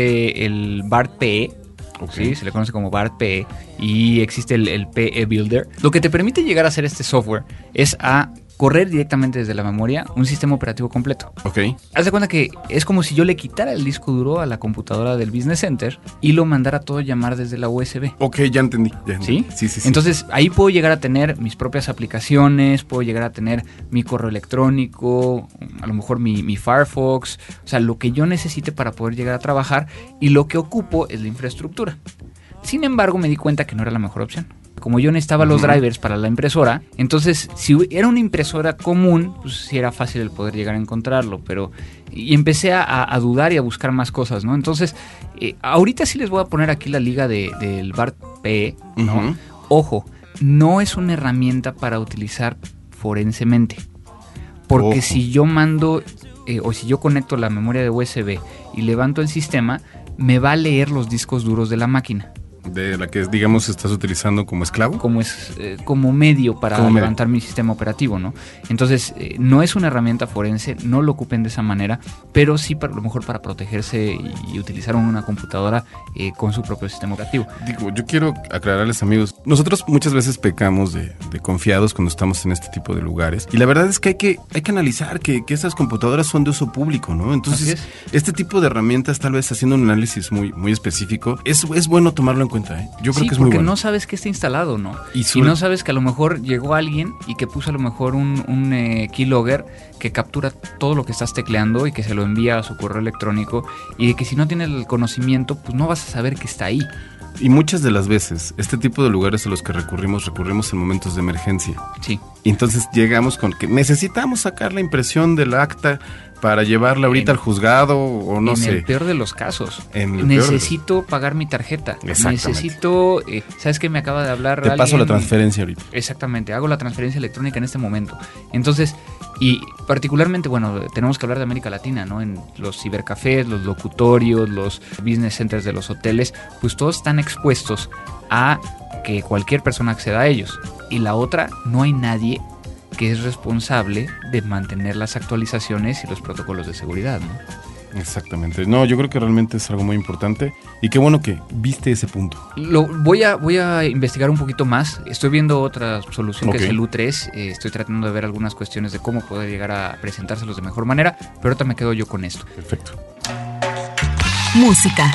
el BART PE. Okay. Sí, se le conoce como BART PE, y existe el PE Builder. Lo que te permite llegar a hacer este software es a correr directamente desde la memoria un sistema operativo completo. Ok. Haz de cuenta que es como si yo le quitara el disco duro a la computadora del Business Center y lo mandara todo llamar desde la USB. Ok, ya entendí. ¿Sí? Sí. Entonces ahí puedo llegar a tener mis propias aplicaciones, puedo llegar a tener mi correo electrónico, a lo mejor mi Firefox, o sea, lo que yo necesite para poder llegar a trabajar, y lo que ocupo es la infraestructura. Sin embargo, me di cuenta que no era la mejor opción. Como yo necesitaba los drivers para la impresora, entonces si era una impresora común, pues sí era fácil el poder llegar a encontrarlo, y empecé a dudar y a buscar más cosas, ¿no? Entonces, ahorita sí les voy a poner aquí la liga del BART PE, ¿no? Uh-huh. Ojo, no es una herramienta para utilizar forensemente, porque si yo mando o si yo conecto la memoria de USB y levanto el sistema, me va a leer los discos duros de la máquina. De la que, digamos, estás utilizando como esclavo. Como medio para levantar mi sistema operativo, ¿no? Entonces, no es una herramienta forense, no lo ocupen de esa manera, pero sí a lo mejor para protegerse y utilizar una computadora con su propio sistema operativo. Digo, yo quiero aclararles, amigos, nosotros muchas veces pecamos de confiados cuando estamos en este tipo de lugares, y la verdad es que hay que analizar que esas computadoras son de uso público, ¿no? Entonces, este tipo de herramientas, tal vez haciendo un análisis muy específico, es bueno tomarlo en cuenta, ¿eh? Yo creo que es muy bueno. Porque no sabes que está instalado, ¿no? Y no sabes que a lo mejor llegó alguien y que puso a lo mejor un keylogger que captura todo lo que estás tecleando y que se lo envía a su correo electrónico, y de que si no tienes el conocimiento, pues no vas a saber que está ahí. Y muchas de las veces, este tipo de lugares a los que recurrimos en momentos de emergencia. Sí. Y entonces llegamos con que necesitamos sacar la impresión del acta para llevarla ahorita al juzgado, o no sé. En el peor de los casos. Necesito pagar mi tarjeta. Necesito, ¿sabes qué? Me acaba de hablar Te paso la transferencia ahorita. Exactamente, hago la transferencia electrónica en este momento. Entonces, y particularmente, bueno, tenemos que hablar de América Latina, ¿no? En los cibercafés, los locutorios, los business centers de los hoteles, pues todos están expuestos a que cualquier persona acceda a ellos. Y la otra, no hay nadie que es responsable de mantener las actualizaciones y los protocolos de seguridad, ¿no? Exactamente. No, yo creo que realmente es algo muy importante, y qué bueno que viste ese punto. Voy a investigar un poquito más. Estoy viendo otra solución que es el U3. Estoy tratando de ver algunas cuestiones de cómo poder llegar a presentárselos de mejor manera, pero ahorita me quedo yo con esto. Perfecto. Música.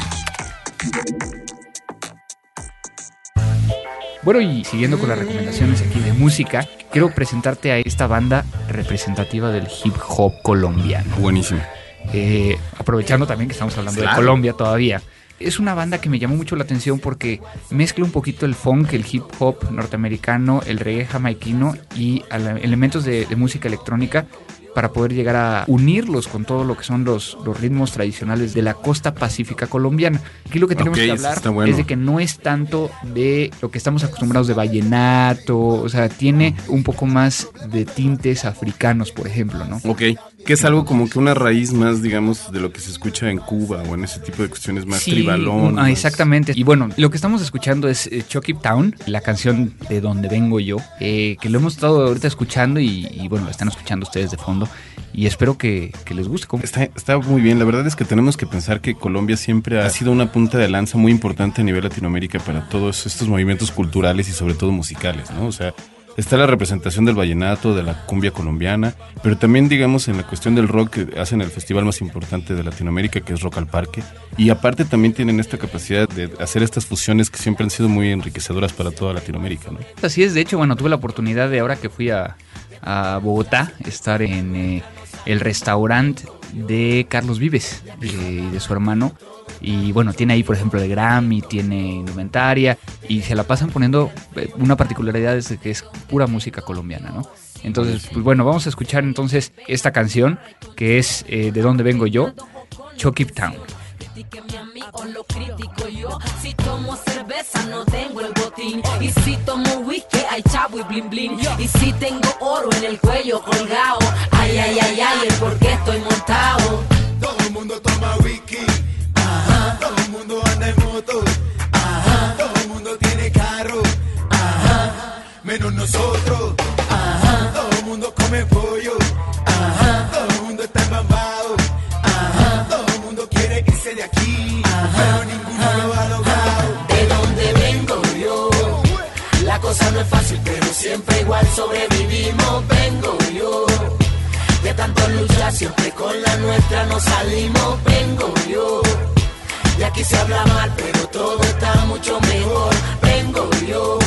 Bueno, y siguiendo con las recomendaciones aquí de música, quiero presentarte a esta banda representativa del hip hop colombiano. Buenísimo. Aprovechando también que estamos hablando de Colombia todavía. Es una banda que me llamó mucho la atención porque mezcla un poquito el funk, el hip hop norteamericano, el reggae jamaiquino y elementos de música electrónica, para poder llegar a unirlos con todo lo que son los ritmos tradicionales de la costa pacífica colombiana. Aquí lo que tenemos que hablar es de que no es tanto de lo que estamos acostumbrados de vallenato, o sea, tiene un poco más de tintes africanos, por ejemplo, ¿no? Ok, que es algo como que una raíz más, digamos, de lo que se escucha en Cuba o en ese tipo de cuestiones más tribalonas. Exactamente. Y bueno, lo que estamos escuchando es Chucky Town, la canción de donde vengo yo, que lo hemos estado ahorita escuchando y bueno, lo están escuchando ustedes de fondo, y espero que les guste. Está muy bien. La verdad es que tenemos que pensar que Colombia siempre ha sido una punta de lanza muy importante a nivel Latinoamérica para todos estos movimientos culturales y sobre todo musicales, ¿no? O sea, está la representación del vallenato, de la cumbia colombiana, pero también, digamos, en la cuestión del rock, que hacen el festival más importante de Latinoamérica, que es Rock al Parque, y aparte también tienen esta capacidad de hacer estas fusiones que siempre han sido muy enriquecedoras para toda Latinoamérica, ¿no? Así es. De hecho, bueno, tuve la oportunidad de, ahora que fui a Bogotá, estar en el restaurante de Carlos Vives y de su hermano, Y bueno, tiene ahí, por ejemplo, el Grammy, tiene indumentaria y se la pasan poniendo. Una particularidad es que es pura música colombiana, ¿no? Entonces, pues bueno, vamos a escuchar entonces esta canción que es De Dónde Vengo Yo, Chucky Town. O lo critico yo, si tomo cerveza no tengo el botín, y si tomo whisky hay chavo y blin blin, y si tengo oro en el cuello colgado, ay ay ay ay, el por qué estoy montado. Todo el mundo toma whisky, ajá. Todo el mundo anda en moto, ajá. Todo el mundo tiene carro, ajá. Menos nosotros, ajá. Todo el mundo come pollo, ajá. Todo el mundo está embambado, ajá. Todo el mundo quiere irse de aquí, ajá. Pero ninguno lo ha logrado. De donde vengo yo, la cosa no es fácil, pero siempre igual sobrevivimos. Vengo yo, de tanto luchar, siempre con la nuestra nos salimos. Vengo yo, y aquí se habla mal, pero todo está mucho mejor. Vengo yo,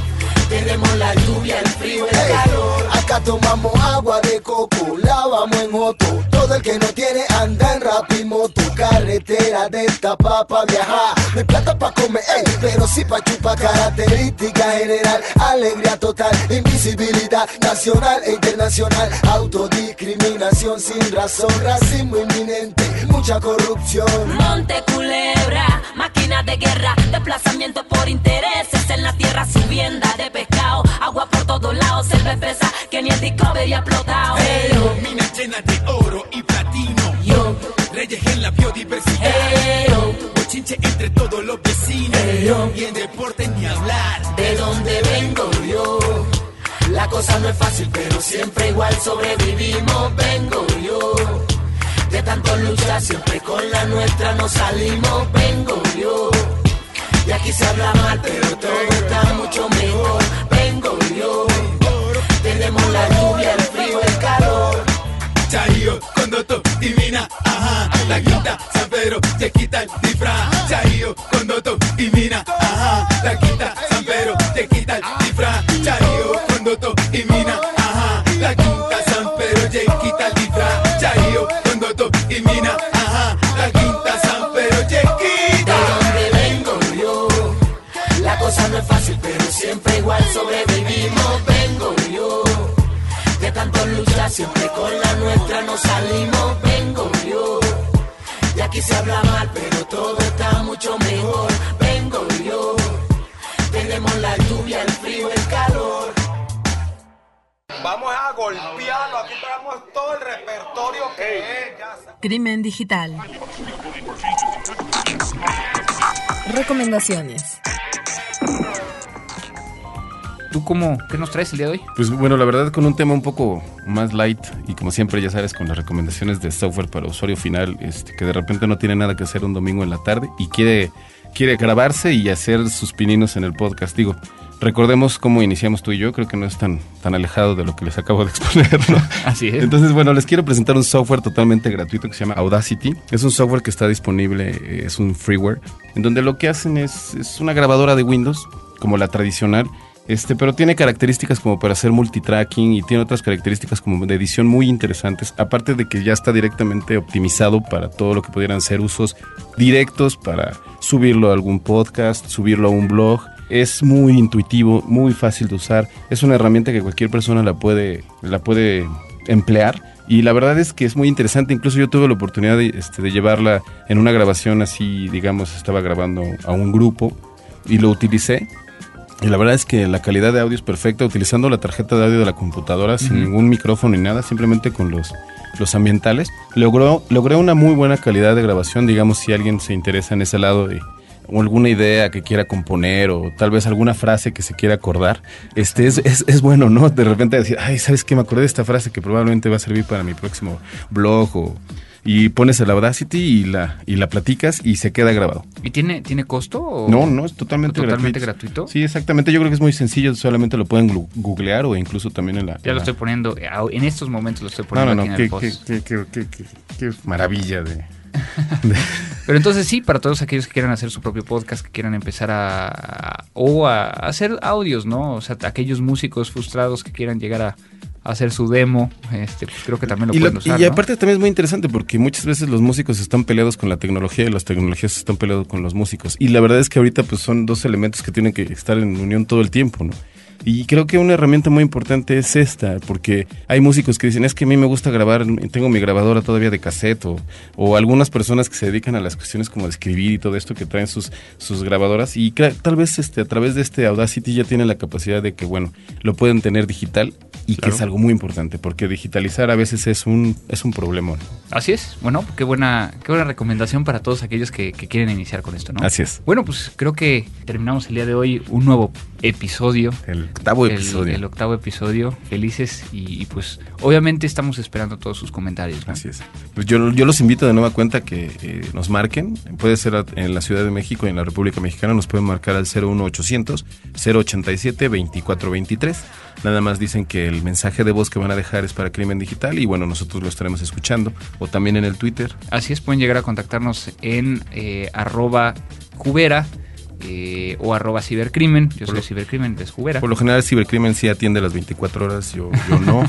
tenemos la lluvia, el frío, el calor. Acá tomamos agua de coco, lavamos en Otto. Todo el que no tiene anda en rapimoto. Carretera de esta pa' viajar. No hay plata pa' comer, pero sí pa' chupar. Característica general, alegría total, invisibilidad nacional e internacional. Autodiscriminación sin razón, racismo inminente, mucha corrupción. Monte Culebra, máquinas de guerra, desplazamiento por intereses en la tierra, subienda de pescado, agua por todos lados, selva espesa que ni el Discovery ha explotado. Hey, minas llenas de oro y platino, Yo, reyes en la biodiversidad, hey, bochinche entre todos los vecinos, hey, y en deporte ni hablar. de donde vengo yo, la cosa no es fácil, pero siempre igual sobrevivimos. Vengo yo, de tanto luchar, siempre con la nuestra nos salimos. Vengo yo, y aquí se habla mal, pero todo está mucho mejor. Vengo yo, tenemos la lluvia, el frío, el calor. Chayo, Condoto, Divina, ajá. La quinta, San Pedro, te quita el disfraz. Chayo, Condoto, Divina, ajá. La quinta, San Pedro, te quita el disfraz. Chayo, Condoto, Divina, ajá. La quinta, San Pedro, te quita el disfraz. Chayo, Condoto, Divina, ajá. La quinta, San Pedro, te quita. De donde vengo yo, la cosa no es fácil, pero siempre igual sobrevivimos. Vengo yo, de tanto luchar, siempre con la nuestra nos salimos. Vengo yo, y aquí se habla mal, pero todo está mucho mejor. Vengo yo, tenemos la lluvia, el frío, el calor. Vamos a golpearlo, aquí traemos todo el repertorio que es. Crimen digital. Recomendaciones. ¿Tú qué nos traes el día de hoy? Pues bueno, la verdad con un tema un poco más light y como siempre ya sabes con las recomendaciones de software para usuario final, que de repente no tiene nada que hacer un domingo en la tarde y quiere grabarse y hacer sus pininos en el podcast. Digo, recordemos cómo iniciamos tú y yo, creo que no es tan alejado de lo que les acabo de exponer, ¿no? Así es. Entonces, bueno, les quiero presentar un software totalmente gratuito que se llama Audacity. Es un software que está disponible, es un freeware, en donde lo que hacen es una grabadora de Windows, como la tradicional, pero tiene características como para hacer multitracking y tiene otras características como de edición muy interesantes, aparte de que ya está directamente optimizado para todo lo que pudieran ser usos directos para subirlo a algún podcast, subirlo a un blog. Es muy intuitivo, muy fácil de usar, es una herramienta que cualquier persona la puede emplear. Y la verdad es que es muy interesante, incluso yo tuve la oportunidad de llevarla en una grabación así, digamos, estaba grabando a un grupo y lo utilicé. Y la verdad es que la calidad de audio es perfecta, utilizando la tarjeta de audio de la computadora, sin ningún micrófono ni nada, simplemente con los ambientales. Logré una muy buena calidad de grabación, digamos, si alguien se interesa en ese lado o alguna idea que quiera componer o tal vez alguna frase que se quiera acordar, es bueno, ¿no? De repente decir, ay, ¿sabes qué? Me acordé de esta frase que probablemente va a servir para mi próximo blog y pones el Audacity y la platicas y se queda grabado. ¿Y tiene costo? ¿O? No, es totalmente gratuito. Sí, exactamente. Yo creo que es muy sencillo. Solamente lo pueden googlear o incluso también en la... Ya lo estoy poniendo, en estos momentos lo estoy poniendo aquí en el post. Qué maravilla de... Pero entonces sí, para todos aquellos que quieran hacer su propio podcast, que quieran empezar a hacer audios, ¿no? O sea, aquellos músicos frustrados que quieran llegar hacer su demo, pues creo que también lo pueden usar. Y aparte también es muy interesante porque muchas veces los músicos están peleados con la tecnología y las tecnologías están peleados con los músicos. Y la verdad es que ahorita pues son dos elementos que tienen que estar en unión todo el tiempo, ¿no? Y creo que una herramienta muy importante es esta, porque hay músicos que dicen, es que a mí me gusta grabar, tengo mi grabadora todavía de cassette, o algunas personas que se dedican a las cuestiones como de escribir y todo esto, que traen sus grabadoras, y tal vez a través de este Audacity ya tienen la capacidad de que, bueno, lo pueden tener digital, y claro, que es algo muy importante, porque digitalizar a veces es un problema, ¿no? Así es, bueno, qué buena recomendación para todos aquellos que quieren iniciar con esto, ¿no? Así es. Bueno, pues creo que terminamos el día de hoy un nuevo episodio. El octavo episodio. Felices y pues obviamente estamos esperando todos sus comentarios, ¿no? Así es. Pues yo los invito de nueva cuenta que nos marquen. Puede ser en la Ciudad de México y en la República Mexicana. Nos pueden marcar al 01800 087 2423. Nada más dicen que el mensaje de voz que van a dejar es para Crimen Digital y bueno, nosotros lo estaremos escuchando. O también en el Twitter. Así es, pueden llegar a contactarnos en @Jubera o @Cibercrimen. Yo soy Cibercrimen, es Jubera. Por lo general Cibercrimen sí atiende las 24 horas, yo no.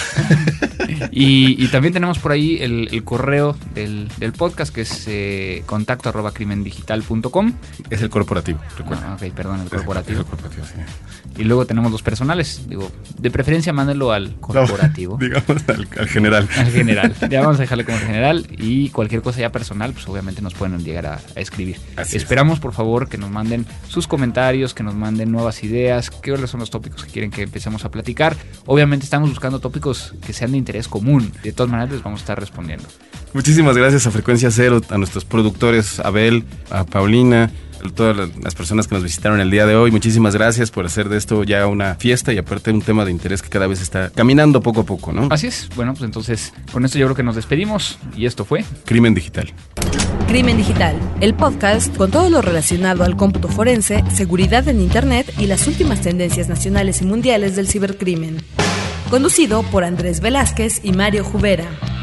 y también tenemos por ahí el correo del podcast, que es contacto @crimendigital.com. Es el corporativo, recuerda. Ok, perdón, el corporativo. Es el corporativo, sí. Y luego tenemos los personales. Digo, de preferencia mándenlo al corporativo. No, digamos al general. Al general. Ya vamos a dejarle como el general. Y cualquier cosa ya personal, pues obviamente nos pueden llegar a escribir. Esperamos, por favor, que nos manden sus comentarios, que nos manden nuevas ideas, qué son los tópicos que quieren que empecemos a platicar. Obviamente estamos buscando tópicos que sean de interés común. De todas maneras les vamos a estar respondiendo. Muchísimas gracias a Frecuencia Cero, a nuestros productores, a Abel, a Paulina, a todas las personas que nos visitaron el día de hoy. Muchísimas gracias por hacer de esto ya una fiesta y aparte un tema de interés que cada vez está caminando poco a poco, ¿no? Así es. Bueno, pues entonces con esto yo creo que nos despedimos y esto fue Crimen Digital. Crimen Digital, el podcast con todo lo relacionado al cómputo forense, seguridad en Internet y las últimas tendencias nacionales y mundiales del cibercrimen. Conducido por Andrés Velázquez y Mario Jubera.